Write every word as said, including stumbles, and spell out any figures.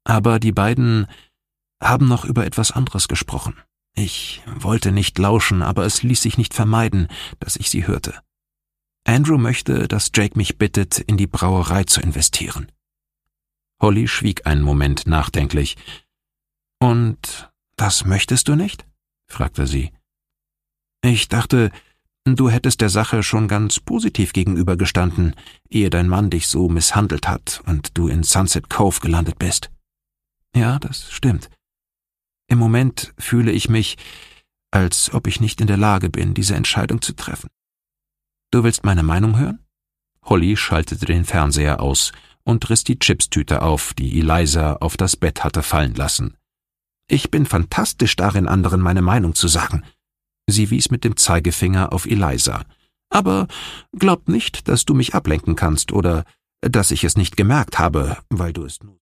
Aber die beiden haben noch über etwas anderes gesprochen. Ich wollte nicht lauschen, aber es ließ sich nicht vermeiden, dass ich sie hörte. Andrew möchte, dass Jake mich bittet, in die Brauerei zu investieren. Holly schwieg einen Moment nachdenklich. »Und das möchtest du nicht?« fragte sie. »Ich dachte, du hättest der Sache schon ganz positiv gegenübergestanden, ehe dein Mann dich so misshandelt hat und du in Sunset Cove gelandet bist.« »Ja, das stimmt. Im Moment fühle ich mich, als ob ich nicht in der Lage bin, diese Entscheidung zu treffen. Du willst meine Meinung hören?« Holly schaltete den Fernseher aus und riss die Chipstüte auf, die Eliza auf das Bett hatte fallen lassen. »Ich bin fantastisch darin, anderen meine Meinung zu sagen.« Sie wies mit dem Zeigefinger auf Eliza. »Aber glaub nicht, dass du mich ablenken kannst oder dass ich es nicht gemerkt habe, weil du es nur